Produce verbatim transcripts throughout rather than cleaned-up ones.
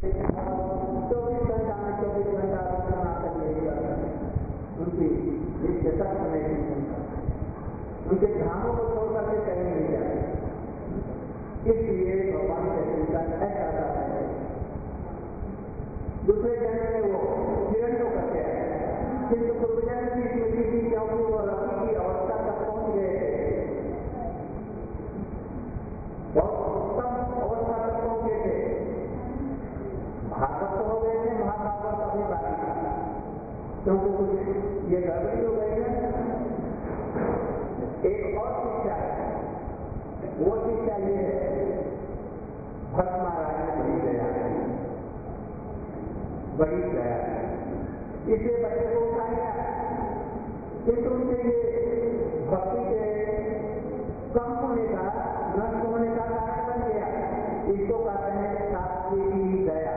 चौबीस घंटा में चौबीस घंटा सनातन यही करता है। उनकी एक दशक में नहीं होता, उनके धामों को छोड़ करके कहीं नहीं जाते। इसलिए भगवान के चिंतन ऐसा आता है। दूसरे जन्म में वो हिरण्य करते हैं, किंतु पूर्वजन्म की स्मृति थी, क्योंकि वो रवि की अवस्था तक पहुंच गए थे, बहुत उत्तम अवस्था तक पहुंचे थे। भागवत हो गए थे, महाभारत अभी बाकी था, क्योंकि कुछ ये गड़बड़ी हो गई है। एक और शिक्षा है, वो शिक्षा ये है, भरत महाराज ने बड़ी दया की, बड़ी दया इसे बच्चे को उठा लिया, किंतु उनके ये भक्ति के कम होने का, नष्ट होने का कारण बन गया। इसको कहते हैं सात्विकी दया।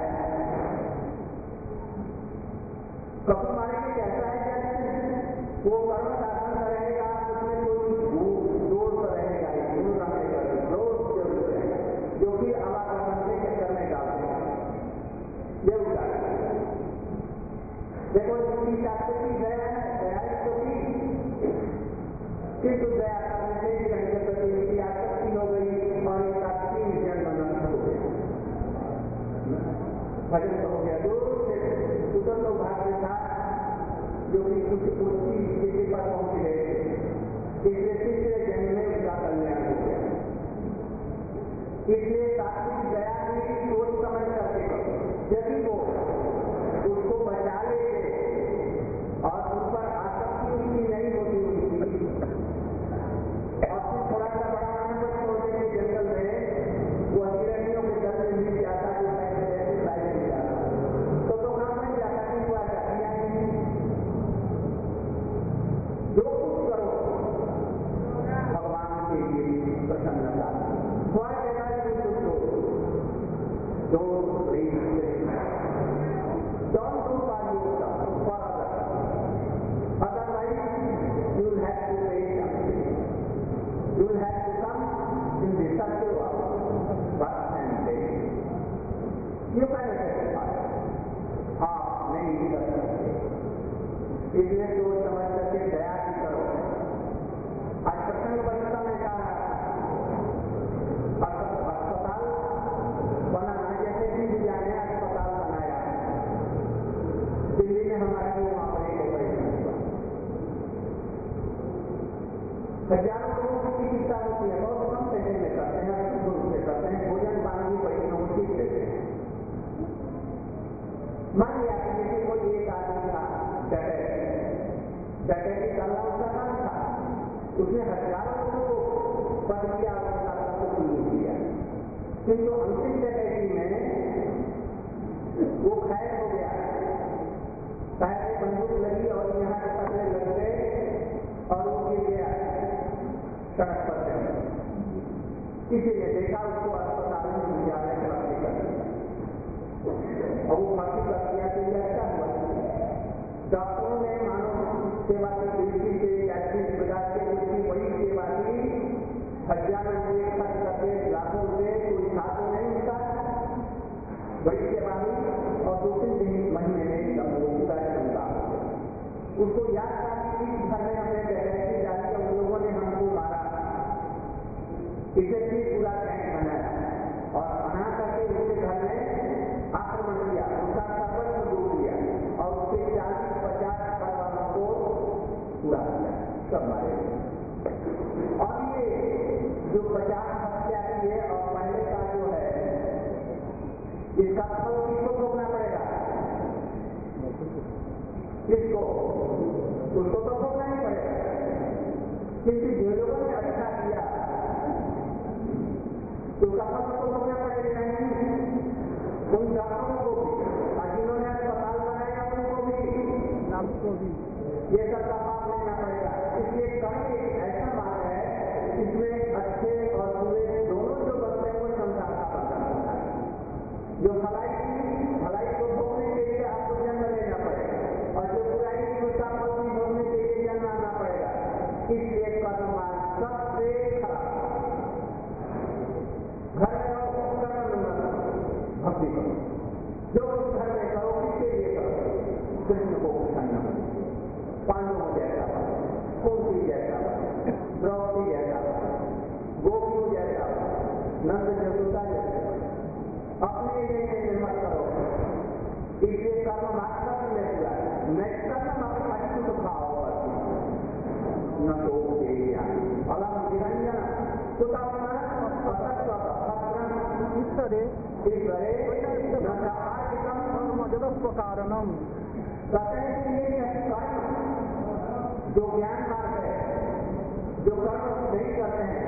कभी मारे के कैसा है, जैसे वो कर्म साधन रहेगा, उसमें कोई जोर रहेगा, जोर रहेगा, जोर जरूर है, जो कि अवाकर्मण के चक्कर में डालते हैं। ये उदाहरण देखो, इसकी सात्विकी दया है, दया तो की, किंतु दया करने से जन के प्रति इसकी आसक्ति हो गई और इसका तीन जन्म नष्ट हो गया, भजन हो गया। दूर से उधर तो भाग्य था जो कि कुछ उसकी स्थिति पर पहुंच गए थे, इसलिए तीसरे जन्म में उसका कल्याण हो गया। इसलिए सात्विक दया की सोच समझ करके करो, यदि वो उसको बचा लेते और उन पर आसक्ति उसकी नहीं होती उनकी, और फिर थोड़ा सा बड़ा होने पर छोड़ देते जंगल में, वो हिरणियों के दल में मिल जाता, जो ऐसे ऐसे साइड मिल जाता, तो तो काम बन जाता कि वो आजादियां नहीं। जो कुछ करो भगवान के लिए प्रसन्नता, थोड़ा जगह से कुछ दो, दो don't do for yourself, for others. Otherwise, you will have to pay something. You will have to come in the circle of birth and death. You cannot satisfy. आप नहीं कर सकते, इसलिए सोच समझ करके दया की करो। आज प्रसंग बचता में कहा अस्पताल बनाना, जैसे भी जाने अस्पताल बनाया दिल्ली में, हमारे वो वहां पर एक ऑपरेशन हुआ, हजारों लोगों की चिकित्सा होती है, बहुत कम पैसे में करते हैं, रूप से करते हैं, भोजन पानी भी बड़ी मुश्किल देते हैं। मान लिया कि जैसे कोई एक आदमी था, डकैती करना उसका काम था, उसने हजारों लोगों को पद दिया और उसका सब कुछ किया, किंतु अंतिम डकैती में वो खैर हो गया, पैर बंदूक लगी और यहाँ के पतले लग गए और वो गिर गया सड़क पर चल। इसीलिए देखा उसको अस्पताल में ले जाने के भर्ती कर दिया, और वो भर्ती कर दिया तो ये अच्छा हुआ। डॉक्टरों ने मानव सेवा की दृष्टि से ऐसी प्रकार से उसकी बड़ी सेवा की, हजारों रुपये खर्च करके, लाखों रुपये, कोई था तो नहीं उसका, बड़ी सेवा हुई। और दो तीन दिन महीने में जब वो पूरा चलता उसको याद था कि इस घर में हमने डकैती डाली, उन लोगों ने हमको मारा, इसे भी पूरा टैंक बनाया और बना करके उसके घर में आक्रमण किया, उसका सर्वस्व लूट लिया और उसके चालीस पचास परिवारों को पूरा किया, सब मारे। और ये जो पचास हत्या की है और पहले का जो है, इसका फल किसको भोगना पड़ेगा? किसको? उसको तो भोगना ही पड़ेगा। किसी जो लोगों ने अच्छा किया तो उसका फल तो भोगना पड़ेगा नहीं। उन डॉक्टरों को भी और जिन्होंने अस्पताल बनाया उनको भी, आपको भी ये सब का पाप लेना पड़ेगा। इसलिए कर्म एक ऐसा बात है जिसमें अच्छे और बुरे दोनों जो बनते हैं वो संसार का बंधन होता है। जो भलाई की भलाई को भोगने के लिए आपको जन्म लेना पड़ेगा और जो बुराई की उसका फल भी भोगने के लिए जन्म आना पड़ेगा। इसलिए कर्म मार्ग सबसे खराब, घर में रहो कर्म न भक्ति करो, जो कुछ घर में करो किसके लिए करो, कृष्ण को प्रसन्न हो, पांडवों जैसा बनो, कुंती जैसा बनो, द्रौपदी जैसा बनो, गोपियों जैसा बनो, नंद यशोदा जैसा बनो, अपने लिए निर्मल करो। इसलिए कर्म मात्र में हुआ नैष्कर्म अपनी तो खाओ न तो अलम निरंजन ईश्वरे कारणम जो ज्ञान मार्ग है, जो कर्म नहीं करते हैं,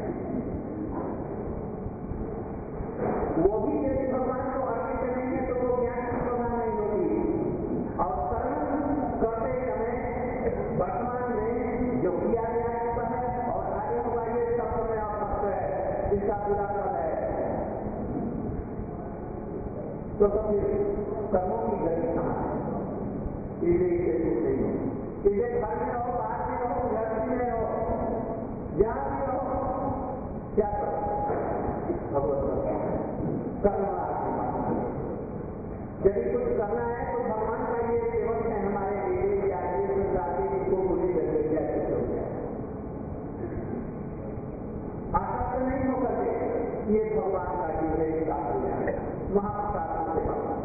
वो भी यदि भगवान को अर्पित करेंगे तो वो ज्ञान की प्रभाव नहीं होगी। और कर्म करते समय वर्तमान में जो किया गया है और आगे होगा ये सब समय आप है, इसका पूरा फल है। तो फिर कर्मों की गति कहाँ है? इसलिए इसे कुछ नहीं हो, इसे घर में रहो, बाहर में रहो, गृहस्थी में रहो, जहाँ भी रहो, क्या करो भगवत कर्म। यदि कुछ करना है तो भगवान का ये सेवक है, हमारे बेटे या ये संसार के जिनको पूरी जगह हो जाए, आसक्त नहीं होकर के ये भगवान का जीवन प्राप्त हो जाए। महाप्रसाद से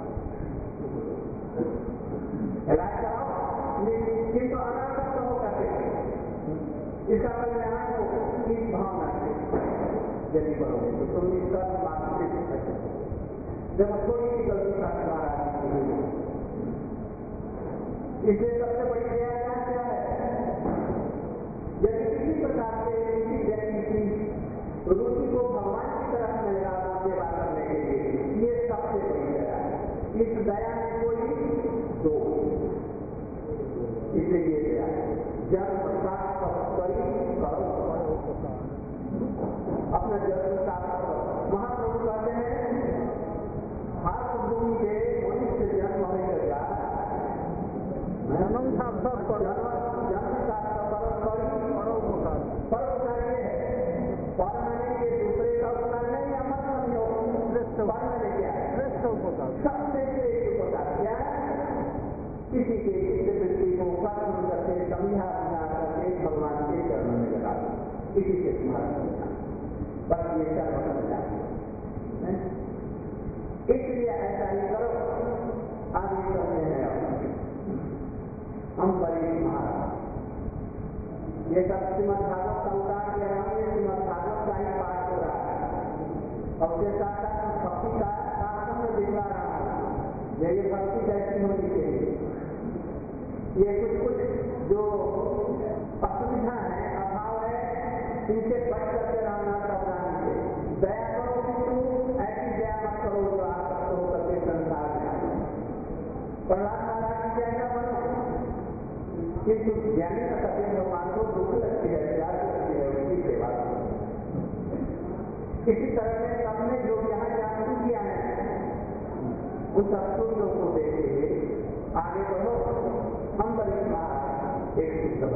इलाज कराओ, किंतु अनासक्त होकर के इसका कल्याण हो इस भावना से यदि करोगे तो तुम इसका मानसिक सकते। जब थोड़ी सी गलती का तुम्हारा इसलिए सबसे बड़ी दया क्या है? यदि किसी प्रकार से किसी व्यक्ति की रुचि को भगवान की तरफ में लगा सेवा करने के लिए, ये सबसे बड़ी दया है। इस दया में कोई दो, इसलिए दया जब प्रसाद करी करो, अपना जन्म साफ करो। महाप्रभु कहते हैं भारत भूमि के मनुष्य जन्म होने के बाद जन्म सार्थक करो, जन्म सार्थक करो, परोपकार परोपकार ये है। परमाने के दूसरे का उपकार नहीं, अमर समझो श्रेष्ठ परमाने क्या है? श्रेष्ठ उपकार, सबसे श्रेष्ठ उपकार क्या है? किसी के किसी व्यक्ति को कर्म करके समझा बना करके भगवान के चरणों में लगा दो, किसी से तुम्हारा बस ये कर्म समझा। इसलिए ऐसा ही करो। आगे करते हैं हम बड़ी महाराज, ये सब श्रीमद् भागवत संहिता के हमारे श्रीमद् भागवत का ही पाठ हो रहा है और उसके साथ साथ भक्ति का शास्त्र में दिखला रहा है। ये भक्ति कैसी होनी चाहिए, ये कुछ कुछ जो असुविधा है, अभाव है, इनसे बच करके रहना सावधानी से। दया करो किंतु ऐसी दया मत करो जो आसक्त होकर के संसार में। प्रहलाद महाराज की जैसा बनो, किंतु ज्ञानी का सत्य भगवान को दुख लगती है, प्यार लगती है, उनकी सेवा करो। इसी तरह से सबने जो यहाँ जागरूक किया है उन सत्सुंदों को देखते हुए आगे बढ़ो। हम बड़ी महाराज एक सभा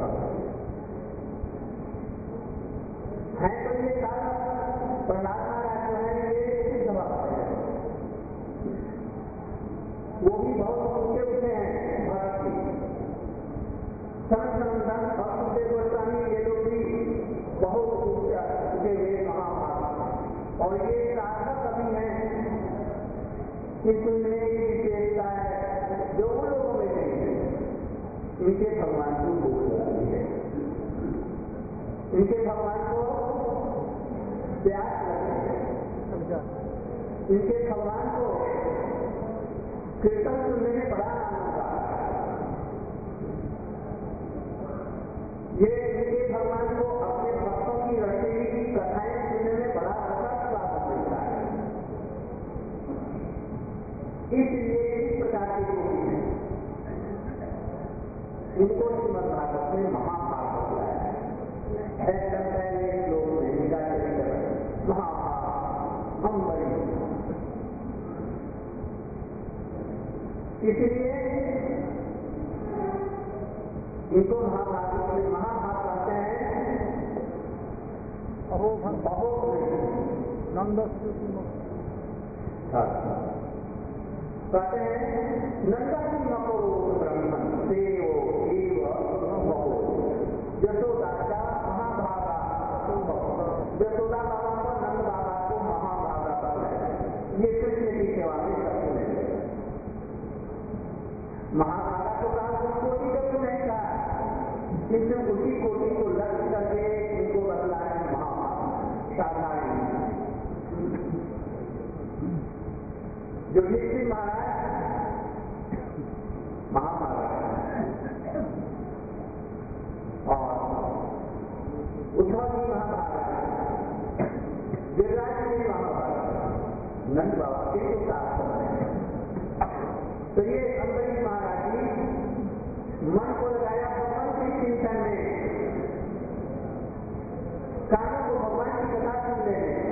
है, तो ये सारा प्रहलाद महाराज जो है ये सभा है, वो भी बहुत ऊंचे ऊंचे हैं भारत की। संत भक्तदेव गोस्वामी ये लोग भी बहुत ऊंचा उठे हुए महाभारत, और ये साधक कभी हैं किंतु इनमें एक विशेषता है जो उन लोगों में नहीं है। इनके भगवान को भूख लगी है, इनके भगवान को प्यास लगी है, इनके भगवान को कीर्तन सुनने में बड़ा आनंद आता है। ये इनके भगवान को अपने भक्तों की रची हुई कथाएं सुनने में बड़ा रसद स्वाद मिलता है। इसलिए इस प्रकार की लोग हैं, इनको श्रीमद् भागवत में महाभारत बुलाया है। ऐसा पहले लोग ने इनका चरित्र महाभारत हम बड़ी, इसलिए इनको महाभारत में महाभारत कहते हैं। अहोभन अहोभ नंद कहते हैं नंदन मको ब्रह्मण देवो एव मको यशोदा का महाभागा यशोदा बाबा को नंद बाबा को महाभागा कर रहे ये कृष्ण की सेवा में सबको ले महाभागा को कहा उनको ही जब नहीं था इसने उसी कोटि को लक्ष्य करके उनको बदला है महाभागा साधारण जो निश्चित महाराज महाभारत और उद्धव जी महाभारत गिरिराज जी महाभारत नंद बाबा के जो साथ तो ये अंबरीश महाराज जी मन को लगाया भगवान के चिंतन में कानों को भगवान की कथा सुन रहे हैं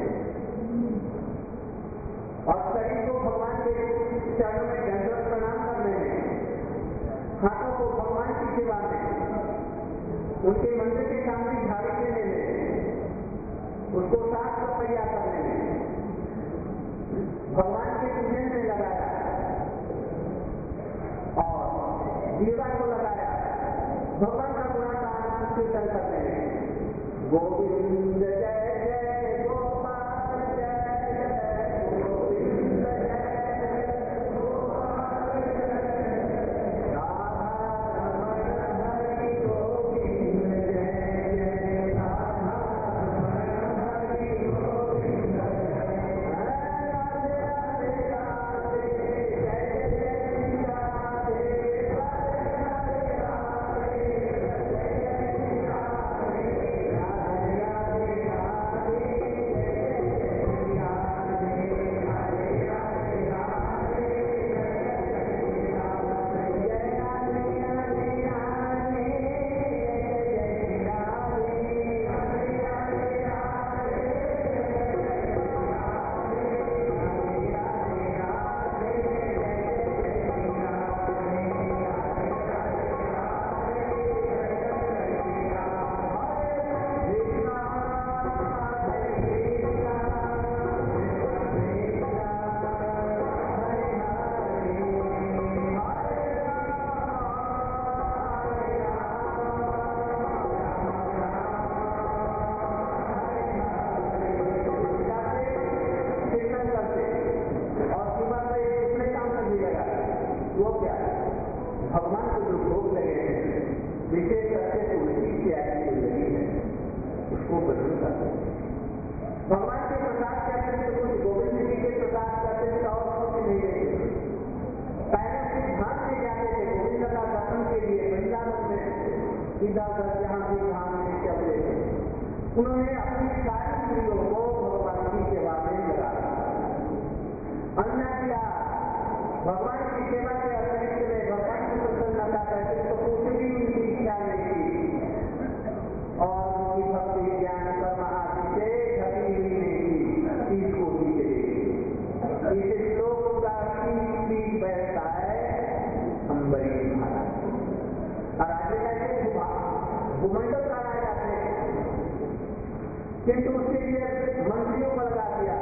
और शरीर को भगवान के चरणों में दंडवत प्रणाम करने में हाथों को भगवान की सेवा में उनके मंदिर के सामने झाड़ी देने में उसको साफ सफैया करने में भगवान के पूजन में लगाया और जीवा को लगाया भगवान का गुणागान कीर्तन करने में गोविंद जय जय गोपाल जय गोविंद भगवान के प्रसाद करते थे कुछ गोविंद जी के प्रसाद करते थे और कुछ नहीं देते पहले से धाम में जाते थे गोविंद का दर्शन के लिए वृंदावन में सीधा कर जहाँ भी धाम में चलते थे उन्होंने अपनी सारी स्त्रियों को भगवान की सेवा में लगा अन्य किया भगवान की सेवा के अतिरिक्त में भगवान की प्रसन्नता करके तो कुछ भी उनकी इच्छा नहीं थी और उनकी भक्ति ज्ञान कर्म आदि से घटी हुई नहीं थी तीस कोटि के लिए इसे श्लोक का तीस तीस बैठता है अंबरीश महाराज और आगे जाके भूमंडल कराए जाते हैं किंतु उसके लिए मंत्रियों को लगा दिया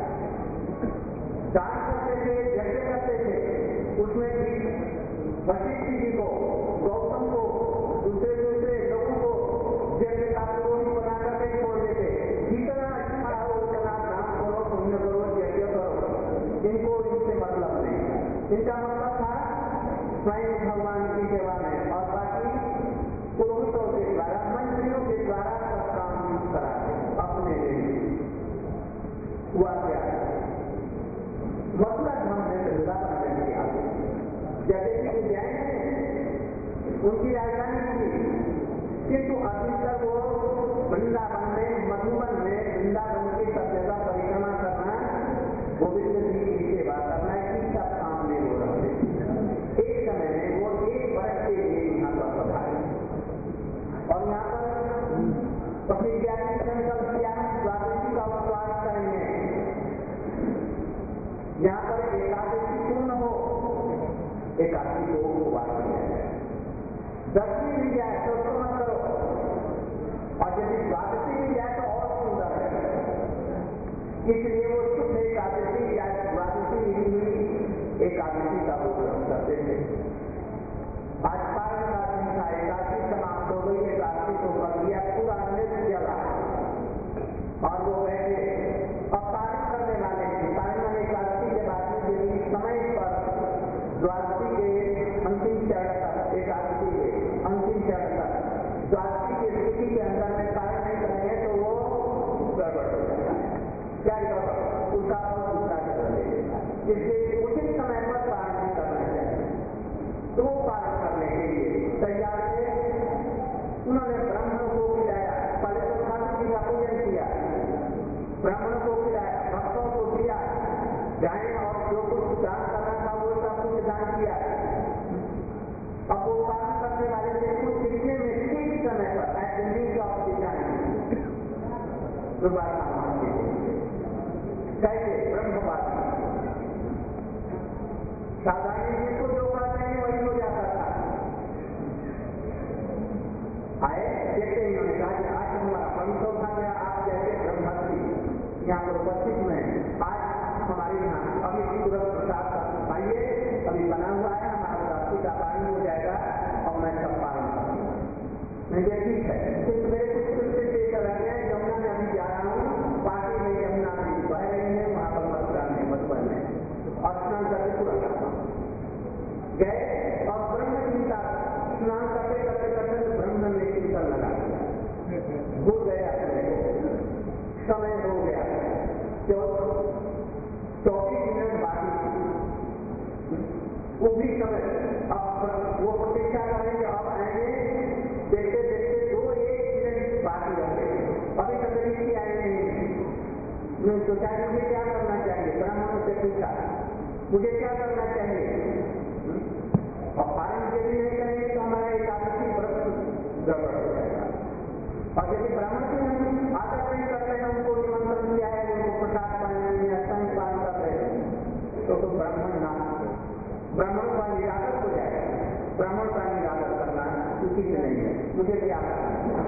दान करते थे यज्ञ करते थे उसमें भी वशिष्ठ जी को गौतम को दूसरे दूसरे लोगों को यज्ञ का पुरोहित बना करके छोड़ देते जितना अच्छा हो उतना दान करो पुण्य करो यज्ञ करो इनको इनसे मतलब नहीं इनका मतलब था स्वयं भगवान की सेवा में और बाकी पुरोहितों के द्वारा मंत्रियों के द्वारा सब काम कराते अपने लिए हुआ क्या मथुरा धाम में वृंदावन में किया जैसे कि उज्जैन में उनकी राजधानी थी किंतु अधिकतर वो वृंदावन में मधुबन में वृंदावन की सब जगह परिक्रमा करना गोविंद जी की सेवा करना की सब काम में हो रहे एक समय में वो एक वर्ष के लिए यहाँ पर पधारे और यहाँ पर अपनी ज्ञानी संकल्प किया द्वादशी का उपवास करेंगे यहाँ पर एकादशी पूर्ण हो एकादशी को उपवास किया जाए दसवीं मिल जाए तो उसको मत करो और यदि द्वादशी मिल जाए तो और सुंदर है इसलिए वो शुद्ध एकादशी या द्वादशी मिली हुई एकादशी का वो करते थे। आज पारण का दिन था, एकादशी समाप्त हो गई, एकादशी को कर दिया, पूरा नृत्य जला और वो बैठे और पारण करने वाले थे। पारण में एकादशी के बाद में यदि समय पर द्वादशी के अंतिम चरण तक, एकादशी के अंतिम चरण तक द्वादशी की स्थिति के अंदर में पारण नहीं करेंगे तो वो गड़बड़ हो जाता है। क्या गड़बड़? उसका फल दूसरा कर देगा। इसलिए उचित समय पर पारण नहीं करना चाहिए। तो वो पारण करने के लिए तैयार थे। उन्होंने ब्राह्मणों को खिलाया, पहले तो ठाकुर जी का पूजन किया, ब्राह्मणों को खिलाया, भक्तों को दिया, गाय और जो कुछ दान करना था वो सब कुछ दान किया। अब वो पालन करने वाले थे, कुछ दिखने में ठीक समय पर at the need of the time दोबारा मानते थे। कैसे? ब्रह्मवादी साधारण जिसको जो कहते हैं वही हो जाता था। आए देखते ही उन्होंने कहा कि आज हमारा पंचो था गया, आप जैसे ब्रह्मभक्ति यहाँ पर उपस्थित में आज हमारे यहाँ अभी तुरंत प्रसाद आइए, अभी बना हुआ है, हमारा रात्रि का पानी हो जाएगा और मैं सब पालन करूँगा। मैं ये ठीक है, सिर्फ मेरे कुछ कुछ देकर रहे हैं। यमुना में अभी जा रहा हूँ, पार्टी में यमुना नदी बह रही है, वहाँ पर मथुरा में मधुबन में और स्नान करके पूरा करता हूँ। गए और ब्रह्म जी का स्नान करते करते करते ब्रह्म ने कीर्तन लगा दिया, हो गया समय हो गया, चौबीस मिनट बाकी वो भी समय। अब वो प्रतीक्षा करेंगे, अब आएंगे, देखते देखते दो एक मिनट बाकी रह गए, अभी तक ऋषि आए नहीं। सोचा मुझे क्या करना चाहिए, ब्राह्मणों से पूछा मुझे क्या करना चाहिए। और पारण यदि नहीं करेंगे तो हमारा एकादशी व्रत गड़बड़ हो जाएगा। और यदि ब्राह्मण की हम आदर नहीं करते हैं, उनको निमंत्रण दिया है, उनको प्रसाद पानी स्तन पान कर रहे हैं तो तो ब्राह्मण ना ब्राह्मणों का निरादर हो जाएगा। ब्राह्मण का निरादर करना उचित नहीं है। मुझे क्या करना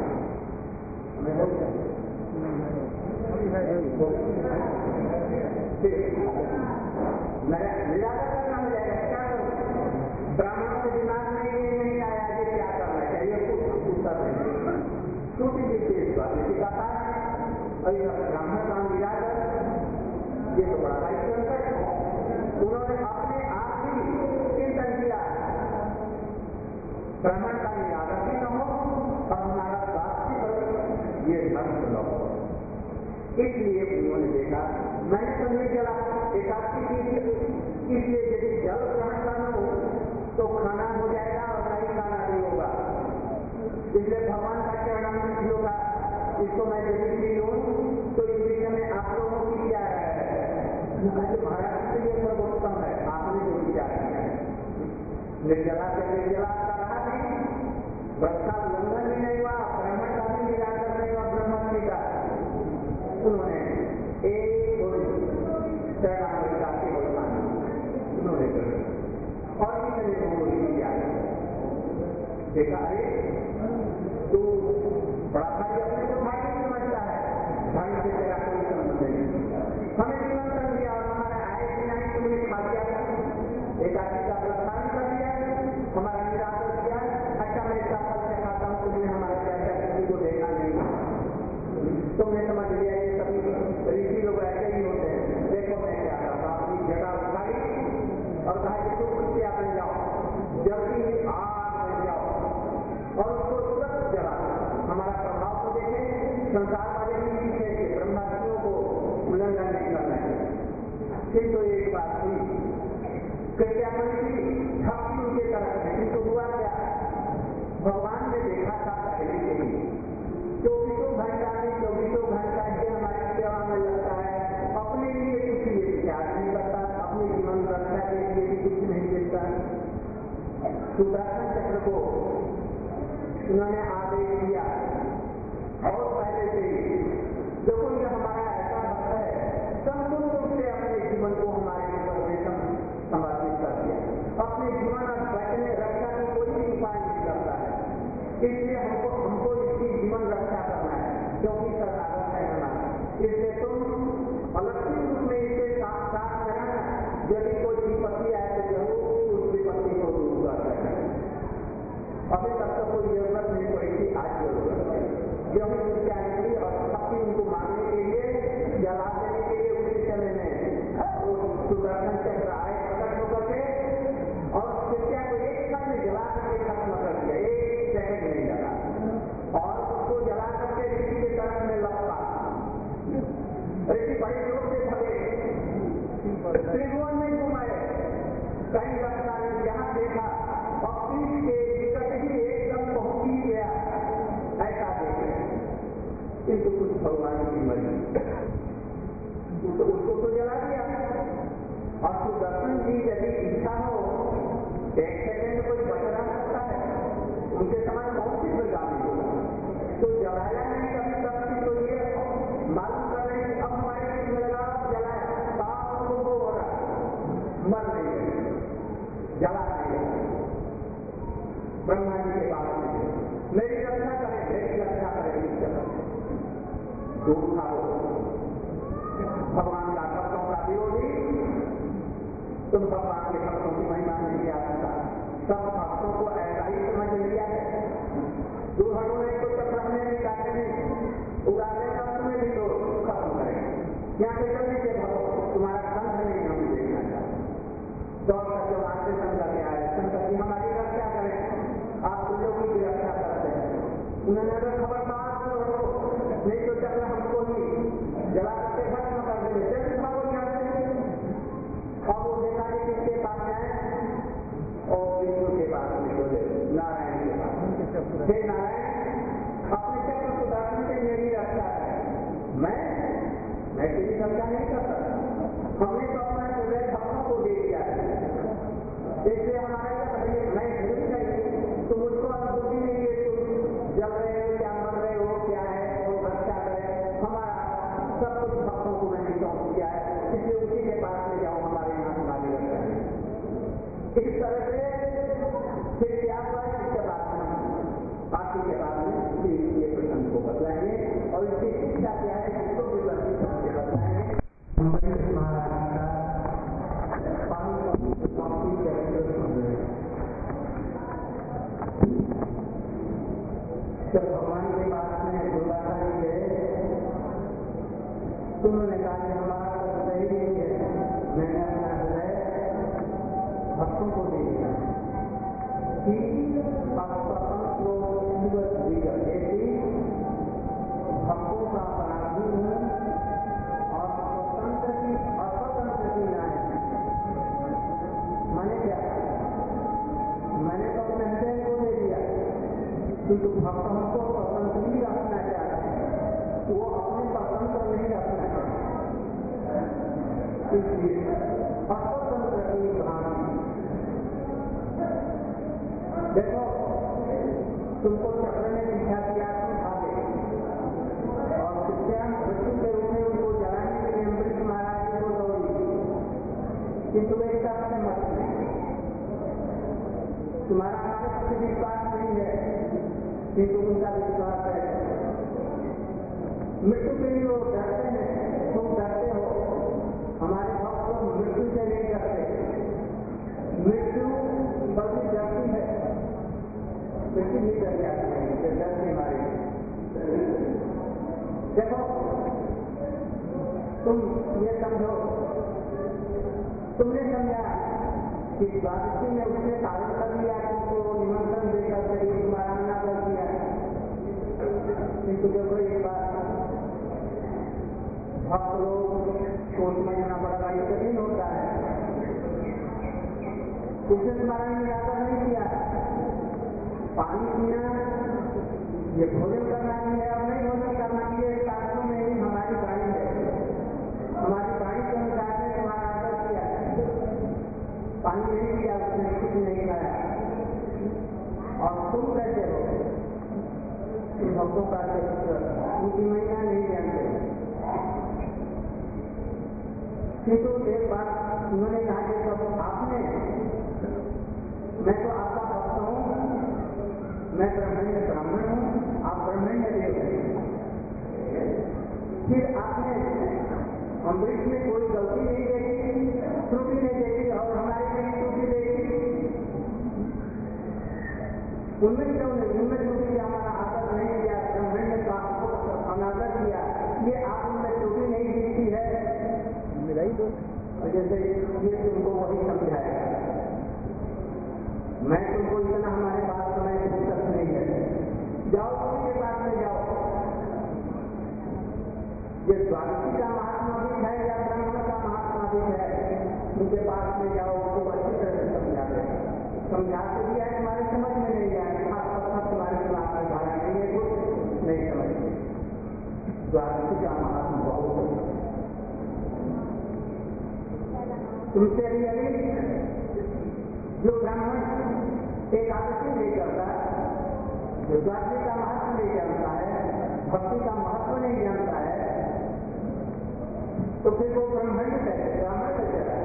निरादर करना हो जाएगा। क्या करूँ? ब्राह्मणों के दिमाग में ये नहीं आया कि क्या करना चाहिए, कुछ उत्तर नहीं। छोटी सी चीज बात कहा अरे ब्राह्मण का निरादर, ये तो बड़ा भाई संकट है। उन्होंने अपने आप ही चिंतन किया, ब्राह्मण का निरादर भी न हो और हमारा वास्तविक ये नष्ट न हो। इसलिए उन्होंने देखा, मैंने तो नहीं चला एकादशी की, इसलिए यदि जल ग्रहण करना हो तो खाना हो जाएगा और नहीं खाना नहीं होगा। इसलिए भगवान का चरणामृत होगा, इसको मैं यदि पी लूँ तो इस विषय में आप लोगों की क्या है। महाराज से ये सर्वोत्तम है, आपने जो विचार किया है। निर्जला से निर्जला का रहा नहीं, व्रत का उल्लंघन भी नहीं हुआ, ब्राह्मण का भी निरादर नहीं हुआ, ब्रह्मण्य का। उन्होंने एक चरणामृत का केवल पानी उन्होंने कर और किसी ने वो किया। देखा अरे तू बड़ा भाई अपने को भाई नहीं समझता है, भाई से तेरा कोई संबंध नहीं। हमें निमंत्रण दिया और हमारे आए कि नहीं तुमने खा दिया, एकादशी का प्रस्थान कर दिया, हमारा निरादर किया। अच्छा मैं इसका फल से खाता हूँ, तुमने हमारे चाचा किसी को देखा नहीं, तुमने समझ लिया ये सभी ऋषि लोग ऐसे ही होते हैं। देखो मैं क्या करता, अपनी जगह उठाई और कहा कि तुम उससे अपने जाओ, जल्दी ही आग में जाओ और उसको तुरंत जला। हमारा प्रभाव तो देखें, संसार वाले भी सीखे कि ब्रह्मचारियों को उल्लंघन नहीं करना है। फिर तो एक बात हुई, कृपया मंत्री भक्ति उनके तरफ है, किंतु हुआ क्या, भगवान ने देखा था पहले से ही चौबीसों घंटा में चौबीसों घंटा ये हमारी सेवा में लगता है, अपने लिए कुछ ये विचार नहीं करता, अपने जीवन रक्षा के लिए भी कुछ नहीं देखता। सुदर्शन चक्र को उन्होंने आदेश दिया और पहले से ही देखो ये हमारा ऐसा भक्त है, संपूर्ण रूप से अपने जीवन को हमारे ऊपर समर्पित कर दिया, अपने जीवन और बचने रक्षा की कोई भी उपाय नहीं करता है। इसलिए हमको हमको इसकी जीवन रक्षा करना है, क्योंकि सदागत है हमारा। इसलिए तुम अलग रूप में इसके साथ साथ रहना, यदि कोई विपत्ति आए तो जरूर उस विपत्ति को दूर कर सकते हैं। अभी तक तो कोई जरूरत नहीं पड़ी थी, आज जरूरत है। गेहूं क्या निकली और शक्ति उनको मारने के लिए, जला देने के लिए उनके चले में वो सुदर्शन चक्र आए प्रकट होकर के और शिष्या को एक क्षण में जला करके खत्म कर दिया, एक सेकंड नहीं लगा और उसको जला करके ऋषि के तरफ में लपका। ऋषि बड़े जोर से भगे, त्रिभुवन में घुमाए, कहीं रखा नहीं, जहां देखा और पीठ के निकट ही एकदम पहुंच ही गया, ऐसा देखे। किंतु कुछ भगवान की मर्जी, तो उसको तो जला दिया। और सुदर्शन जी यदि इच्छा हो एक सेकंड कोई बचना सकता है, उनके समान बहुत सी प्रजाति होगा, तो जलाया नहीं कभी तक तो ये मालूम कर रहे हैं अब हमारे पेट में लगा जलाया पाप को हो रहा, मर नहीं गए, जला नहीं गए। ब्रह्मा जी के पास में मेरी रक्षा करें, मेरी रक्षा करें, इस जगह दूर था वो भगवान का भक्तों का विरोधी। तुम भगवान के भक्तों की महिमा नहीं जा सकता, सब भक्तों को ऐसा ही समझ लिया है। दुर्घटों ने तो चक्र में नहीं काटे नहीं, उड़ाने का तुम्हें भी तो खत्म करेंगे। यहाँ से जल्दी से भगो, तुम्हारा कंठ नहीं हम देखना चाहते। दौड़ कर जो आते शंकर के आए, शंकर जी हमारी रक्षा करें, आप तुम लोगों की रक्षा करते हैं। उन्होंने अगर खबरदार करो नहीं तो चक्र हमको ही जला करके खत्म कर देंगे, जल्दी भागो यहाँ से। और वो देखा कि किसके पास जाए और विष्णु के पास में बोले, नारायण के पास। हे नारायण, अपने चक्र सुदर्शन से मेरी रक्षा है, मैं मैं तेरी रक्षा नहीं कर सकता। हमने तो अपना हृदय भक्तों को दे दिया है, इसलिए हमारे मैं भूल गई तो मुझको अनुभूति नहीं है, तुम जल रहे हो क्या मर रहे हो क्या है, और रक्षा करे हमारा सब कुछ भक्तों को मैंने सौंप दिया है, इसलिए उसी के पास में जाओ, हमारे यहाँ हमारी रक्षा है। इस तरह से फिर क्या हुआ इसके बाद में बाकी के बाद में ये प्रसंग को बतलाएंगे और इसकी शिक्षा क्या है इसको भी बतलाएंगे। महाराज जब भगवान के पास में दुर्वासा जी गए तो उन्होंने कहा कि हमारा सही नहीं है, मैंने अपना हृदय भक्तों को दे दिया कि भक्तों का अपराधी हूँ और स्वतंत्र की अस्वतंत्र की न्याय। मैंने क्या मैंने तो अपने हृदय को दे दिया, किंतु भक्त हमको स्वतंत्र ही रखना चाहते हैं, वो अपने स्वतंत्र नहीं रखना चाहते, इसलिए अस्वतंत्र की भ्रांति। देखो तुमको चक्र ने लिखा दिया तुम भागे और शिष्या मृत्यु के रूप में उनको जलाने के लिए अम्बरीश महाराज को दौड़ी, किंतु एक तरह से मत तुम्हारा हमारे प्रति विश्वास नहीं है, किंतु उनका विश्वास है। मृत्यु के लिए वो डरते हैं, तुम डरते हो, हमारे भक्त तो मृत्यु से नहीं डरते, मृत्यु बल्कि डरती है, मृत्यु भी डर जाती है, डर से मारे। देखो तुम ये समझो, तुमने समझा कि द्वादशी में उसने पालन कर लिया, तुमको निमंत्रण देकर करीब माराना कर दिया, किंतु देखो एक बात भक्त लोग को समझना पड़ता, ये कठिन होता है। उसने स्मरण में ज्यादा नहीं किया, पानी पीना ये भोजन करना भी है और नहीं भोजन करना भी है, शास्त्रों में ही हमारी वाणी है, हमारी वाणी के अनुसार ने तुम्हारा आदर किया, पानी नहीं किया, उसने कुछ नहीं खाया। और तुम कैसे हो, तुम भक्तों का उनकी महिमा नहीं जानते। किंतु एक बात उन्होंने कहा कि तो आपने, मैं तो आपका भक्त हूँ, मैं ब्राह्मण ब्राह्मण हूँ, आप ब्राह्मण देव हैं, फिर आपने अम्बरीश में कोई गलती नहीं देखी, त्रुटि नहीं देखी और हमारे उनमें क्यों नहीं, उनमें क्योंकि हमारा आदर नहीं किया, ब्रह्मण्य का अनादर किया, ये आप उनमें क्योंकि नहीं दिखती है। मेरा ही दोस्त और जैसे ये तुमको वही समझाएगा, मैं तुमको इतना हमारे पास समय फुर्सत नहीं है, जाओ उनके पास में जाओ। ये द्वादशी का महात्मा भी है या ब्रह्म का महात्मा भी है, उनके पास में जाओ, उनको अच्छी तरह से समझा दे, समझाते भी है तुम्हारी समझ में नहीं आए, तुम्हारे दिमाग में धारा नहीं है, कुछ नहीं समझते। द्वादशी का महात्मा बहुत तुमसे भी अधिक जो ब्राह्मण एकादशी नहीं करता, जो द्वादशी का महत्व नहीं जानता है, भक्ति का महत्व नहीं जानता है, तो फिर वो ब्राह्मण कैसे, ब्राह्मण कैसे रहा।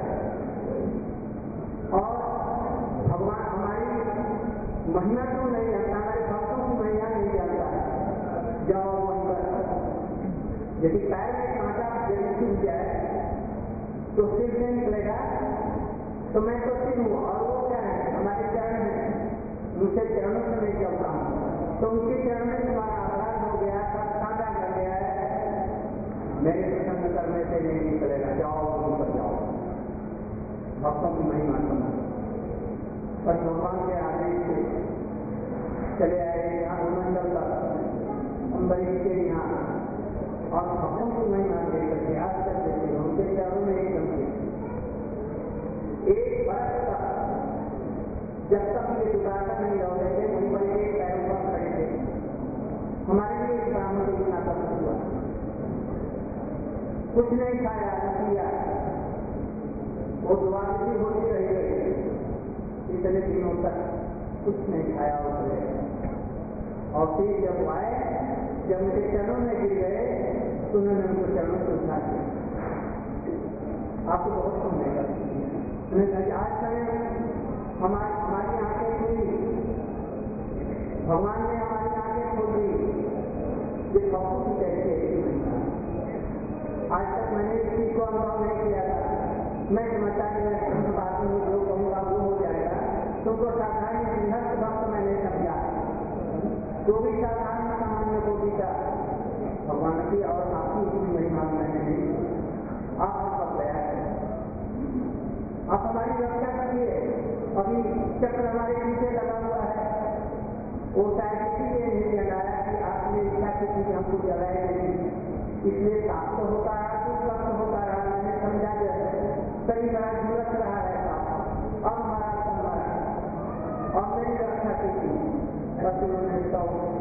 और भगवान हमारी महिमा क्यों नहीं जानता, हमारे भक्तों की महिमा नहीं जानता है। जाओ वहीं पर, यदि पैर में कांटा यदि छूट जाए तो सिर से निकलेगा, तो मैं तो सिर हूँ और वो क्या है, हमारे चरण है, उनके चरणों से नहीं चलता हूँ, तो उनके चरण में तुम्हारा अपराध हो गया, कांटा कर गया है, मेरे प्रसन्न करने से नहीं निकलेगा। जाओ वहीं पर जाओ, भक्तों की महिमा समझ। पर भगवान के आदेश से चले आए यहाँ भूमंडल पर, अम्बरीश के यहाँ, और भक्तों की महिमा देख करके आश्चर्य देते, उनके चरणों में एक गंभीर एक वर्ष तक जब तक ये दुबारा नहीं लौटे थे, वहीं पर एक पैरों पर खड़े थे। हमारे लिए एक ब्राह्मण को इतना कष्ट हुआ, कुछ नहीं खाया न किया, वो दुआ भी होती रह गई, इतने दिनों तक कुछ नहीं खाया उसने। और फिर जब आए, जब उनके चरणों में गिर गए, तो उन्होंने उनको चरणों से उठा दिया। आपको बहुत सुनने लगा, आज समय हमारी हमारी आंखें खुली, भगवान ने हमारी आंखें खोली, ये भक्तों की कैसे आज तक मैंने इस चीज को अनुभव नहीं किया था। मैं समझता कि मैं बात में जो कहूँगा वो हो जाएगा, तुमको साधारण सिंहस्थ भक्त मैंने समझा, जो भी साधारण सामान्य कोटि का भगवान की और आपकी इतनी महिमा मैंने नहीं, आप सब गया है, आप हमारी रक्षा करिए। अभी चक्र हमारे पीछे लगा हुआ है, वो शायद इसीलिए नहीं जगाया कि आपने इच्छा की चीज हमको जगाए नहीं, इसलिए साफ तो होता रहा, कुछ वक्त होता रहा, मैंने समझा दिया सही तरह जुड़त रहा है, अब हमारा हमारा और मेरी रक्षा की थी, बस उन्होंने तो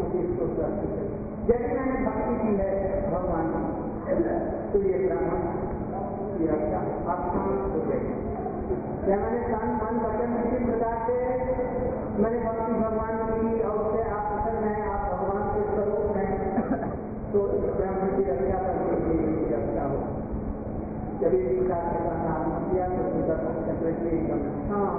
यदि मैंने भक्ति की है भगवान तो ये ब्राह्मण की रक्षा आप समझ हो गए। क्या मैंने तन मन वचन किसी प्रकार से मैंने भक्ति भगवान की और उससे आप प्रसन्न हैं, आप भगवान के स्वरूप हैं, तो इस ब्राह्मण की रक्षा करने के लिए रक्षा हो। जब इस प्रकार से नाम किया तो सुंदर चक्र एकदम शांत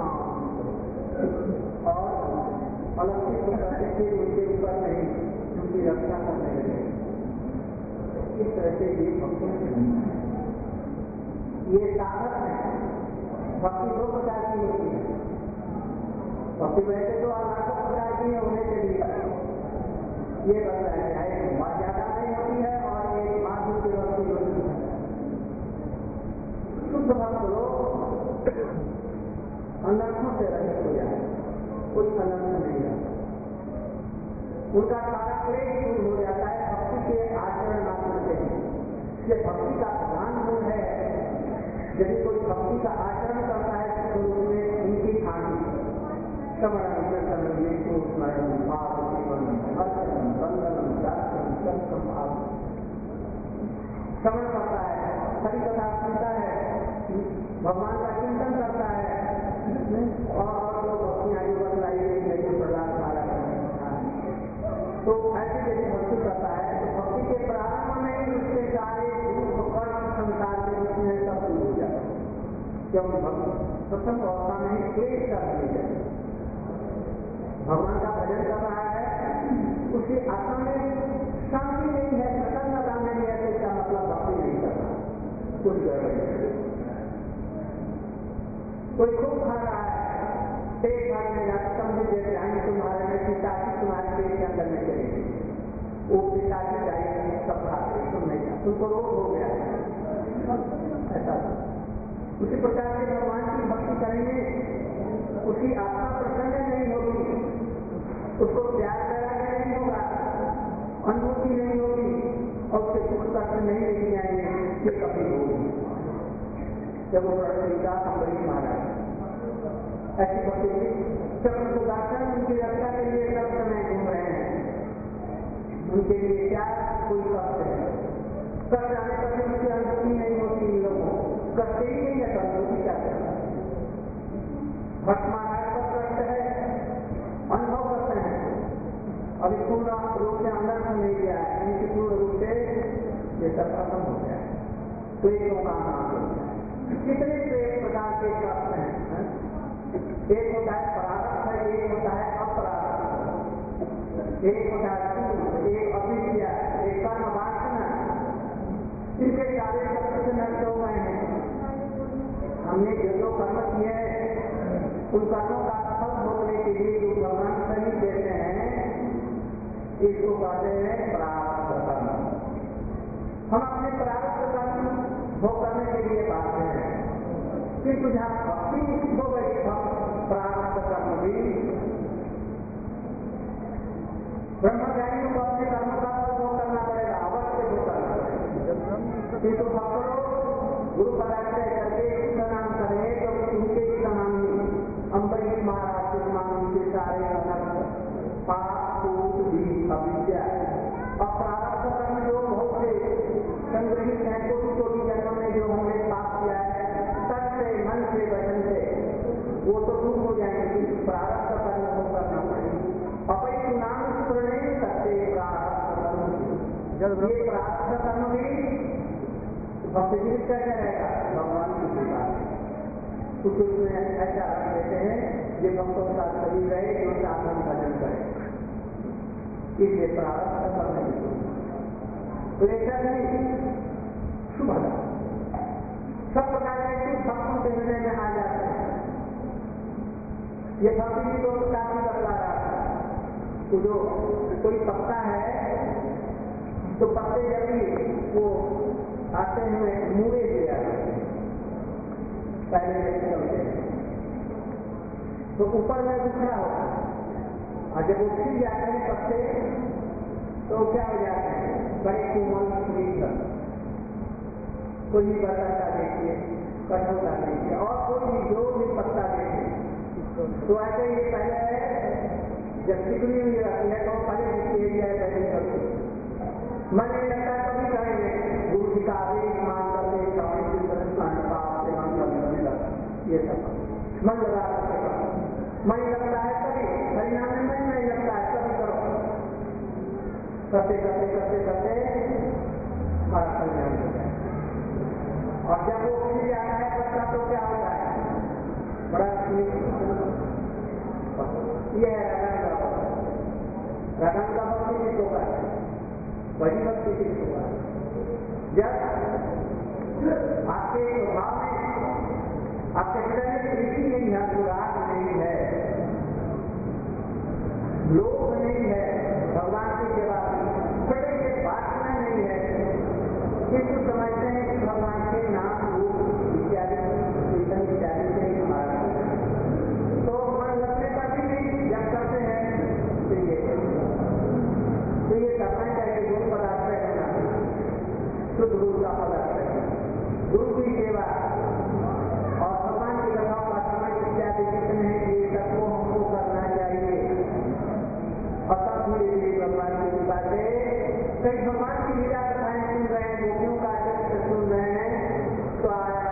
और अलग से करते थे, उनके ऊपर नहीं, उनकी रक्षा करने लगे। इस तरह से ये भक्तों ये ताकत है। भक्ति दो प्रकार की होती है, भक्ति वैसे तो अनागत प्रकार की होने के लिए ये बताया जाए, बहुत ज्यादा नहीं होती है और एक माधुर्य की भक्ति होती है। शुद्ध भक्त लोग अनर्थों से रहित हो जाए, कोई अनर्थ नहीं रहता, उनका सारा क्लेश दूर हो जाता है भक्ति के आचरण मात्र से। ये भक्ति का प्रधान गुण है। यदि कोई भक्ति का आचरण करता है तो उसमें उनकी हानि समरण स्मरण भाव जीवन अर्चन बंधन दार्शन संकम आदि श्रवण करता है, हरि कथा सुनता है, भगवान का चिंतन करता है, और जो भक्तियाँ जो बतलाई गई है जो प्रदान हमारा तो ऐसे यदि भक्ति करता है तो भक्ति के प्रारंभ में ही उसके सारे दुख कष्ट संसार के उसमें सब दूर हो जाता है, क्योंकि प्रथम अवस्था में ही क्लेश कर दिए जाए। भगवान का भजन कर रहा है, उसकी आत्मा में शांति नहीं है, प्रसन्नता नहीं है, तो इसका मतलब भक्ति नहीं कर रहा, कुछ गड़बड़। कोई खूब खा रहा है, पेट भरने जाता समझ जाएंगे तुम्हारे में पिताजी तुम्हारे पेट के अंदर में चलेगी, वो पिताजी जाएंगे सब खाते तुम नहीं खा, तुमको रोग हो गया ऐसा। उसी प्रकार से भगवान की भक्ति करेंगे, उसकी आत्मा प्रसन्न नहीं होगी, उसको प्यार कराना नहीं होगा, अनुभूति नहीं होगी और उसके सुख कष्ट नहीं लेके जाएंगे, ये कभी होगी। जब वो का अम्बरीश महाराज ऐसी भक्ति हुई, जब सुदर्शन उनकी रक्षा के लिए सब समय घूम रहे हैं, उनके लिए क्या कोई कष्ट है, कष्ट जाने पर भी उनकी अनुभूति नहीं होती, इन लोगों को कष्ट ही नहीं है, अनुभूति क्या करता है। भक्त महाराज का कष्ट है, अनुभव करते हैं, अभी पूर्ण रूप से अंदर से नहीं गया है, इनकी पूर्ण रूप से ये सब खत्म हो गया है, तो एक लोग का नाम हो गया है। कितने प्रकार के कष्ट हैं, एक होता है परारब्ध है, एक होता है अपरारब्ध, एक होता है सुख, एक अविद्या, एक कर्म वासना, इनके सारे कष्ट से नष्ट हो गए हैं। हमने जो जो कर्म किए उन कर्मों का फल भोगने के लिए जो भगवान शरीर देते हैं, इसको कहते हैं प्रारब्ध कर्म। हम अपने प्रारब्ध कर्म भोग करने के लिए बाध्य हैं, किंतु जहाँ भक्ति हो गई प्रारब्ध कर्म भी, ब्रह्मज्ञानियों को अपने कर्म का फल भोग करना पड़ेगा, अवश्य भोग करना पड़ेगा। किंतु भक्तों गुरु पराजय करके उसका नाम करें तो उनके ही समानी अम्बरीश महाराज के समान उनके सारे अनर्थ पाप कूट भी अविद्या और प्रारब्ध कर्म जो बहुत से संग्रहित है, कोटि कोटि जन्म में जो हमने पाप किया है तन से मन से वचन से, वो तो दूर हो जाएंगे, प्रारब्ध कर्म को करना पड़ेगा। अपने नाम स्मरण नहीं करते प्रारब्ध कर्म, ये प्रारब्ध कर्म भी भक्ति जीवित कैसे रहेगा, भगवान की कृपा कुछ उसमें ऐसा रख देते हैं जो भक्तों का शरीर रहे, जो साधन भजन करे, इसलिए प्रारब्ध कर्म नहीं। तो ऐसा नहीं शुभ सब प्रकार के भक्तों के हृदय में आ जाते हैं। ये भक्ति भी दो प्रकार की बतला रहा था, तो जो कोई पत्ता है तो पत्ते जब भी वो आते हुए मुड़े ले आते हैं, पहले चलते हैं तो ऊपर में उखड़ा होता है, और जब वो खिल जाते हैं पत्ते तो क्या हो जाते हैं, बड़े कोमल सुंदर, कोई भी बरगद का देखिए, कटहल का देखिए, और कोई भी जो भी पत्ता देखिए, तो ऐसे ये पहले जब चिकनी हुई रहती है तो पहले दिखती है पहले करते मन नहीं लगता है, कभी कहेंगे गुरु जी का आदेश मान करके ये सब मन लगा करके मन लगता है, कभी परिणाम में मन नहीं लगता है, कभी करो करते करते करते करते हमारा परिणाम हो जाए। और जब वो खिल जाता है पत्ता तो क्या होता है, बड़ा ये है रगन का भक्त। रगन का भक्त किस होगा, बड़ी भक्ति किस होगा, जब आपके स्वभाव में आपके हृदय में प्रीति नहीं है, अनुराग नहीं है, लोभ नहीं है, भगवान की सेवा बड़े से वासना नहीं है, इसको समझते हैं कि भगवान के नाम रूप इत्यादि कीर्तन इत्यादि से ही हमारा तो मन लगने पर भी नहीं जब करते हैं तो ये तो ये करना चाहिए। गुरु पदार्थ करना, शुद्ध गुरु का पदार्थ है, गुरु की सेवा और भगवान की कथाओं का समय इत्यादि जितने हैं ये सबको हमको करना चाहिए। और तब धीरे धीरे भगवान की कृपा से कई भगवान की लीला कथाएं सुन रहे हैं, गोपियों का चरित्र सुन रहे हैं, तो आया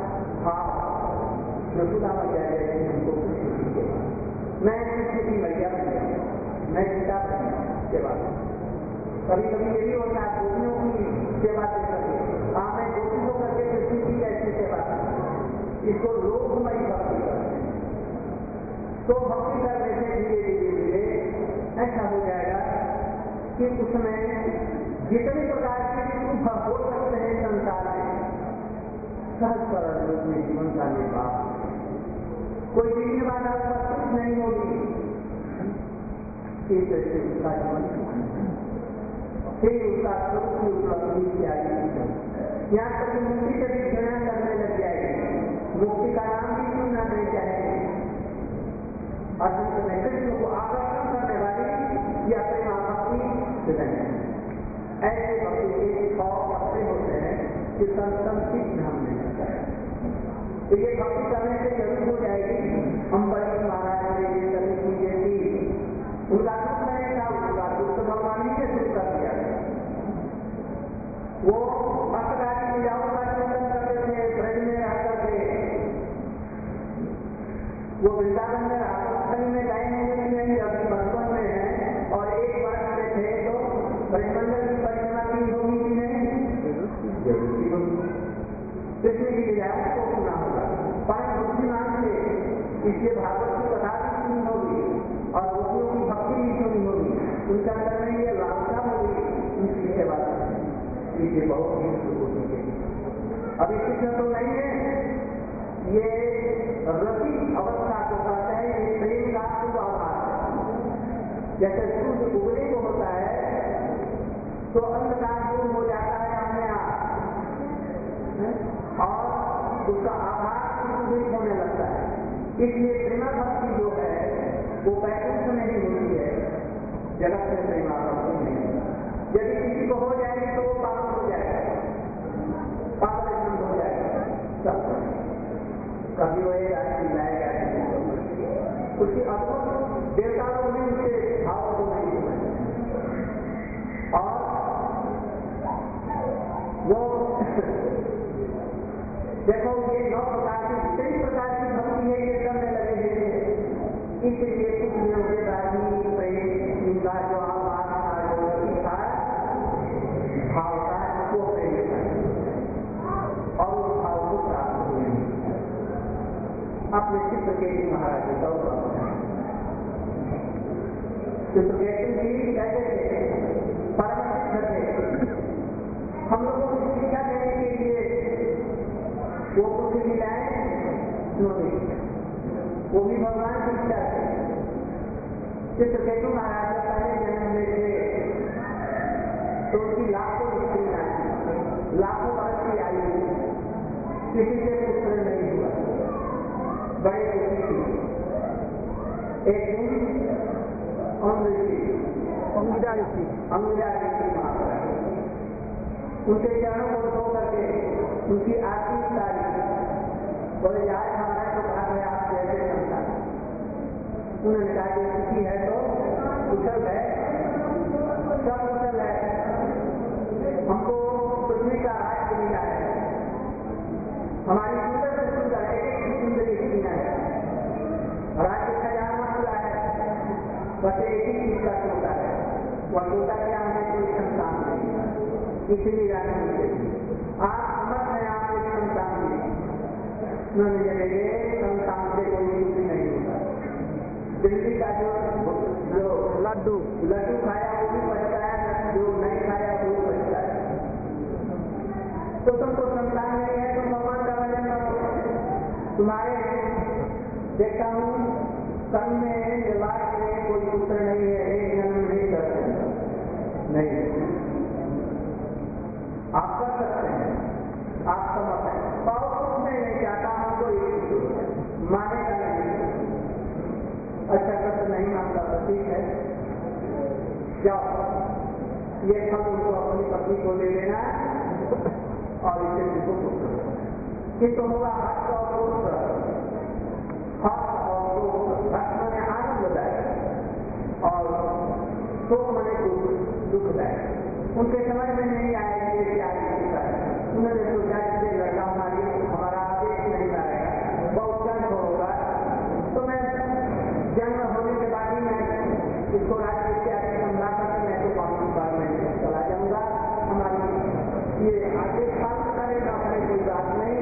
भाव यशोदा मैया जैसे हमको खुशी के मैं खुशी की मैया मैं सीता सेवा। कभी कभी ये भी होता है गोपियों की सेवा दे सके, हाँ मैं गोपी को करके कृष्ण की ऐसी सेवा, इसको लोकमयी भक्ति करते हैं। तो भक्ति करने से धीरे धीरे धीरे ऐसा हो जाएगा कि उसमें जितने प्रकार के सुख हो सकते हैं संसार में सहज सरल रूप में जीवन का निर्वाह कोई जीने वाला उपस्थित नहीं होगी, इस तरह उसका जीवन फिर उसका स्वरूप की उपलब्धि जाएगी। यहाँ तक कि मुक्ति से भी घृणा करने लग जाएगी, मुक्ति का नाम भी सुनना नहीं चाहेंगे। अर्जुन में कृष्ण को आकर्षण करने वाली या प्रेम भक्ति नहीं। ऐसे भक्ति के सौ पत्ते होते हैं कि संस्कृत ध्यान में होता है। तो ये भक्ति करने से जरूर हो जाएगी। हम बड़े महाराज ने ये सभी चीजें थी, उनका दुख नहीं था, उनका दुख भगवान ही ने दुख कर दिया। वो भक्तगारी पूजाओं का चिंतन करते थे, ब्रज में रह करके, वो वृंदावन में राजस्थानी में जाएंगे नहीं, अभी बचपन में है और एक वर्ष में थे तो ब्रह्मंडल की परिक्रमा की होगी कि नहीं, जरूरी होगी। कृष्ण की लीला को सुना होगा, परम बुद्धिमान थे, इसलिए भागवत की कथा भी सुनी होगी और गोपियों की भक्ति भी सुनी होगी, उनके अंदर में ये लालसा होगी उनकी सेवा करने, इसलिए बहुत ही होती है। अभी कृष्ण तो नहीं है, ये रसिक अवस्था को कहते हैं, ये प्रेम का शुभ आभास है। जैसे सूर्य उगने को होता है तो अंधकार दूर हो जाता है अपने आप और उसका आभास सुदृढ़ होने लगता है। इसलिए प्रेमा भक्ति जो है वो वैकुंठ में ही होती है, जगत में प्रेमा भक्ति नहीं। यदि किसी को हो जाएगी तो वो पागल हो जाएगा, पागल हो जाएगा सब। कभी वो एक राशि लाएगा, उसकी अद्भुत देवता लोग भी उसके भाव को नहीं समझते और वो देखो ये नौ प्रकार की कई प्रकार की भक्ति है, ये करने लगे थे। इसलिए कुछ दिनों के बाद ही प्रेम इनका जो आभार था, जो था भाव था, वो प्रेम था और उस भाव को प्राप्त हुए अपने चित्रकेतु महाराज का उदाहरण। चित्रकेतु जी कैसे थे? परम सिद्ध थे। हम लोगों को शिक्षा देने के लिए वो कुछ मिलाए उन्होंने, वो भी भगवान की इच्छा थे। चित्रकेतु महाराज का पहले जन्म में थे तो उनकी लाखों स्त्रियां, लाखों वर्ष की आयु, किसी से पुत्र नहीं हुआ, बड़े दुखी थी। एक दिन अंगिरा ऋषि अंगिरा ऋषि महाराज उनके चरणों को धो करके उनकी आरती उतारी, बोले आज हमारा तो कहा है आप जैसे संतान। उन्होंने कहा कि सुखी है तो कुशल है, सब कुशल है, हमको पृथ्वी का राज्य मिला है, हमारी सुंदर से सुंदर एक एक सुंदर स्त्रियां है, राज्य खजाना खुला है, बस एक ही चीज का टोटा है, वह टोटा क्या हमें कोई संतान नहीं, इसलिए जाने आप समझ में आप एक संतान नहीं, उन्होंने जगह संतान से कोई कुछ नहीं होता। दिल्ली का जो जो लड्डू लड्डू खाया वो भी बचता है, जो नहीं खाया वो भी बचता है। तो तुमको संतान नहीं है तो भगवान का भजन करो। तुम्हारे देखता हूँ कल में निर्वाच में कोई पुत्र नहीं है, एक जन्म नहीं कर सकते, नहीं आप कर सकते हैं, आप समझ हैं, और मैं नहीं चाहता हूं तो एक मानेगा नहीं, अच्छा कष्ट नहीं मानता तो ठीक है, जाओ ये फल उनको अपनी पत्नी को ले लेना और इसे उनको पुत्र कि तो होगा हर्ष और पुत्र, हर्ष और दुख, हर्ष मैंने आनंददायक और शोक मैंने दुख दुखदायक। उनके समझ में नहीं आया कि क्या होता है। उन्होंने सोचा कि लड़का हमारी हमारा आदेश नहीं लाएगा, बहुत जन्म होगा तो मैं जन्म होने के बाद ही मैं इसको राज्य इत्यादि समझा कर मैं तो वापस बार में चला जाऊंगा, हमारी ये आदेश पालन करेगा, हमें कोई बात नहीं।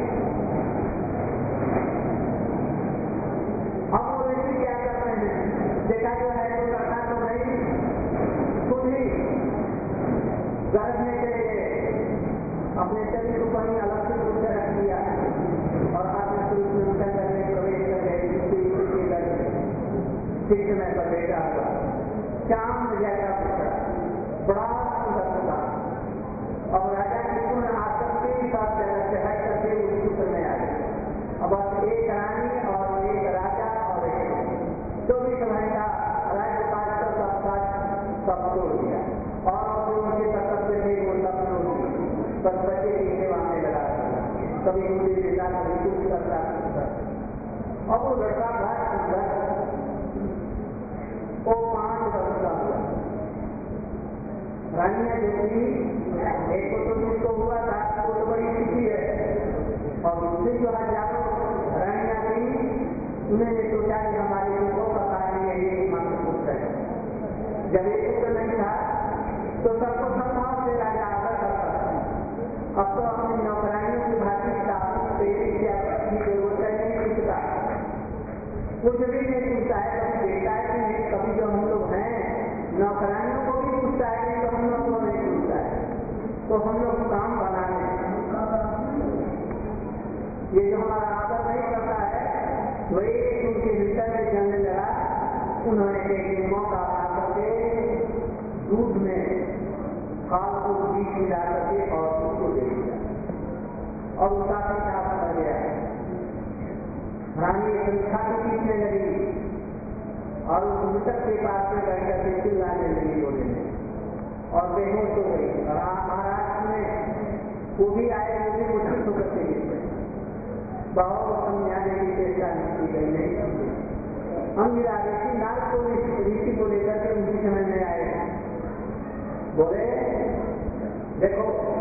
हम वो व्यक्ति क्या करते हैं, देखा जो है तो लड़का तो नहीं, खुद ही गरजने के लिए अपने शरीर को कहीं अलग से रूप से रख दिया और अपने स्वरूप में उनका करने प्रवेश कर गए, ठीक समय पर बैठा हुआ, चांद जैसा पुत्र, बड़ा सुंदर था। और राजा की पूर्ण आसक्ति सब जगह चढ़ाई करके उस पुत्र में आ गई। अब बस एक रानी और एक राजा और एक चौबीस घंटा राज्य काज कर सब काज सब छोड़ दिया और जो उनके कर्तव्य थे वो सब छोड़ दिए। बस बच्चे की सेवा में लगा, कभी दूसरी देता कभी कुछ करता। अब वो लड़का बहुत सुंदर, वो पांच वर्ष का हुआ। रानियां जो थी, एक को तो जिसको हुआ था वो तो बड़ी खुशी है, और दूसरी जो हजारों रानियां थी उन्होंने सोचा कि हमारे लोगों का कार्य यही मात्र पुत्र है। जब एक पुत्र नहीं था तो सबको संभाव से राजा आदर करता था। अब तो अपनी नौकरानियों की भांति शासन प्रेरित की जरूरत नहीं पूछता, कुछ भी नहीं पूछता है। कभी देखता है कि नहीं, कभी जो हम लोग हैं नौकरानियों को भी पूछता है, नहीं तो हम लोग को नहीं पूछता है। तो हम लोग काम बनाने, ये जो हमारा आदर नहीं करता है, वही उनके भीतर में जलने लगा। उन्होंने एक मौका आकर के दूध में खाल को बीज मिला करके और उसको दे दिया, और उसका पेशाब कर गया। रानी संख्या को पीछने लगी और उस मृतक के पास में बैठकर के चिल्लाने लगी बोले में, और बेहोश हो गई। महाराष्ट्र में वो भी आए, वो भी मुश्किल होकर के गिर बहुत समझाने की चेष्टा नहीं की गई, नहीं समझी। अंगिरा ऋषि नाग को ऋषि को लेकर के उनकी समझ में आए, बोले देखो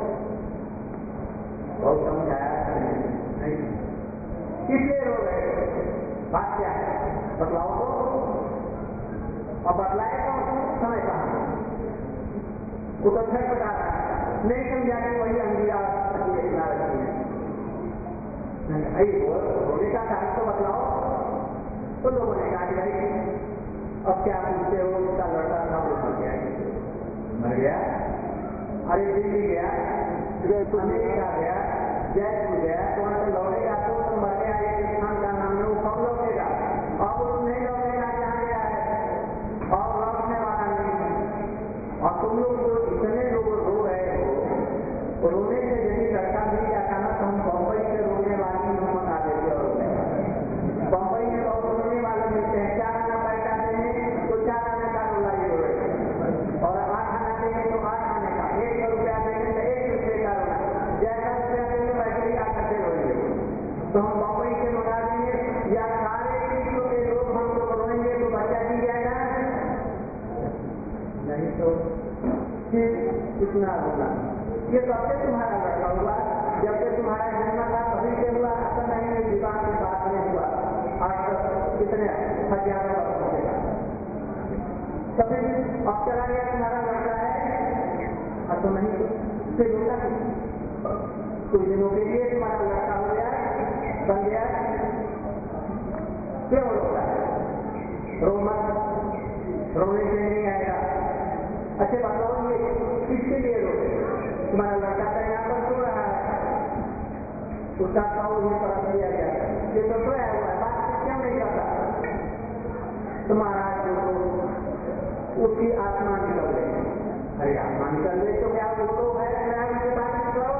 बहुत समझाया नहीं, किसलिए रो रहे, बात क्या है बतलाओ तो, और बतलाए तो समय कहा। वो तो छठ बता रहा है, नहीं समझा कि वही अंगिरा इतना रखी है। भाई बोले का कारण तो बतलाओ। तो लोगों ने कहा कि भाई अब क्या पूछते हो, उसका लड़का था वो मर गया, मर गया, अरे दिल्ली गया, अमेरिका गया, जयपुर गया, तो वहां से लौटेगा तो तो मर गया, एक स्थान का नाम है वो कब लौटेगा, और वो नहीं लौटेगा जहाँ गया है, और लौटने वाला नहीं। और तुम लोग जो इतने लोग रो रहे हो, रोने से यदि लड़का मिल जाता ना तो हम बम्बई से रोने वाली हिम्मत आ देते। और बम्बई में बहुत रोने वाले मिलते हैं, चार आना पैसा देंगे तो चार आने का रोला ही रो रहे, और आठ आना देंगे तो आठ आने का, एक सौ रुपया देंगे तो एक रुपये का रोला, जैसा रुपया देंगे वैसे ही आकर के रोएंगे। तो हम बम्बई से मंगा देंगे, या सारे विश्व के लोग हम लोग रोएंगे तो बच्चा दी जाएगा नहीं, तो फिर इतना रोना। ये सबसे तुम्हारा लड़का हुआ, जब से तुम्हारा जन्म था तभी से हुआ, ऐसा नहीं है विवाह के बाद में हुआ, आज तक कितने हजारों वर्षों के बाद। कभी अब चला गया तुम्हारा लड़का है, और तो नहीं फिर रोता कुछ दिनों के लिए तुम्हारा लड़का हो गया, बन गया, क्यों रोता है? रो मत, रोने से नहीं आएगा। अच्छे बताओ ये किसके लिए रोते? तुम्हारा लड़का का यहाँ पर सो रहा है, उसका खाओ ये परम दिया गया, ये तो सोया हुआ है, बात क्यों नहीं करता? तुम्हारा जो उसकी आत्मा निकल गई, अरे आत्मा निकल गई तो क्या वो तो है, मैं उसके बात निकलो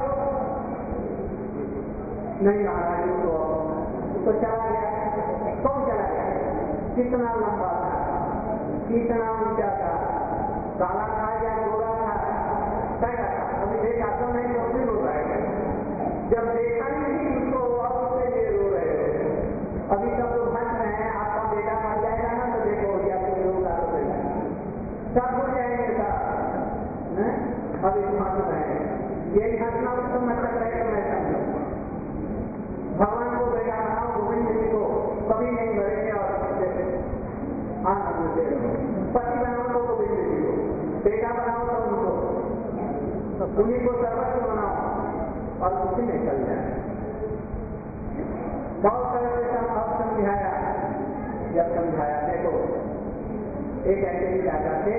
नहीं, महाराज तो तो चला गया। कौन चला गया? कितना लंबा था, कितना ऊंचा था, काला था या गोरा था, कैसा था? अभी देखा तो नहीं तो फिर रो रहा है, जब देखा नहीं उसको और उसके लिए रो रहे हो। अभी सब लोग हंस रहे हैं, आपका बेटा मर जाएगा ना तो देखो या कोई रोगा तो बेटा सब हो जाएंगे सब, अभी तुम हंस रहे हैं, यही हंसना उसको मतलब रहे तो मैं समझू। भगवान को बेटा बनाओ, गोविंद जी को कभी नहीं मरेंगे और आनंद दे रहे। पति बनाओ तो गोविंद जी को, बेटा बनाओ तो उनको, उन्हीं को सर्वस्व बनाओ और उसी में चल जाए। बहुत तरह से अब समझाया, जब समझाया देखो एक ऐसे ही राजा थे,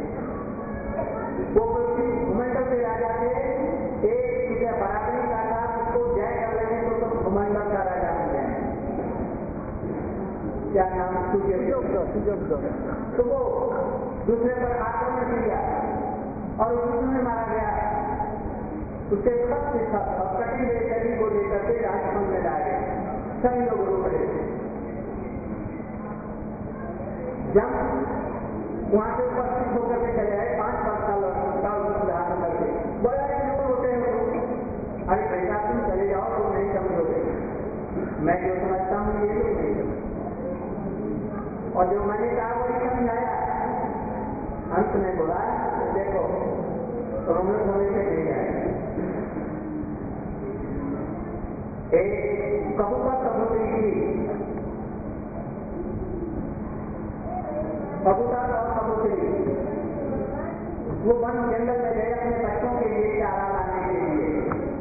वो घुमंडल के राजा थे, एक जगह बराबरी का था, उसको जय कर लेंगे तो सब घुमंडल का राजा बन जाए। क्या नाम सुजोग सुजोग तो वो दूसरे पर आक्रमण किया और उसमें मारा गया। उसके सबसे कठिन बेचैनी को लेकर के राजभवन में लाए सभी लोग रो रहे थे। जब वहां से उपस्थित होकर के चले आए पांच वर्ष का लड़का धारण करके बड़ा क्यों रोते हो? अरे पैसा तुम चले जाओ तुम नहीं समझोगे, मैं जो समझता हूँ ये लोग नहीं समझ। और जो मैंने कहा वही समझाया। अंत में बोला देखो रोने धोने से नहीं जाए। एक कबूतर कबूतरी की कबूतर और कबूतरी वो वन जंगल में गए अपने बच्चों के लिए चारा लाने के लिए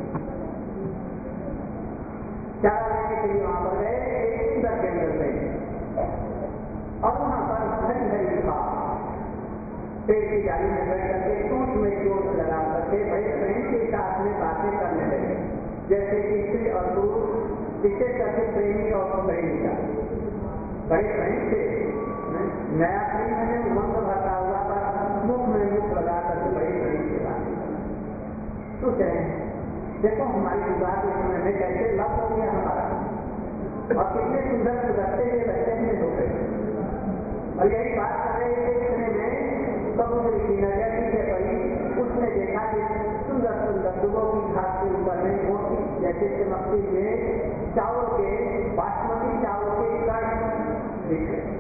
चारा लाने के लिए वहां पर गए एक सुंदर जंगल में। और वहां पर हरी हरी था पेड़ की डाली में बैठ करके टूट में चोट लगा करके बड़े प्रेम के साथ में बातें करने लगे, जैसे स्त्री और पुरुष इसे करके प्रेमी और प्रेमिका बड़े प्रेम से नया प्रेम है उमंग भरता हुआ पर मुख में मुख लगा करके बड़े प्रेम से बातें तो कहें देखो हमारी विवाह के समय में कैसे लव हो गया हमारा और कितने सुंदर सुधरते हुए बच्चे में हो गए। और यही बात कर रहे थे इतने में कबूतरी की नजर नीचे पड़ी, उसने देखा कि सुंदर सुंदर दुबों की घास के ऊपर में मोती जैसे चमकती हुए चावल के बासमती चावल के कण दिख रहे।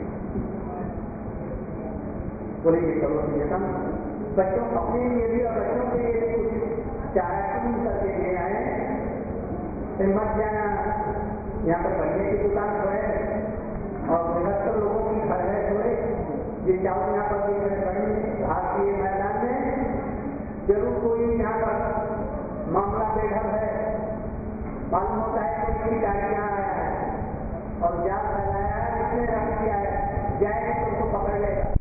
बोलेंगे चलो हम बच्चों अपने लिए भी और बच्चों के लिए भी कुछ चारा चुन करके ले आए। फिर मत जाना यहाँ पर पढ़ने की दुकान खोए और बहत्तर लोगों की घर है थोड़े ये चावल यहाँ पर देख रहे बड़ी भारतीय मैदान में जरूर कोई यहाँ पर मामला बेघर है, मालूम होता है कोई गाड़ियाँ आया है और जाल फैलाया है, किसने रख दिया है, जाएंगे तो उसको पकड़ लेगा।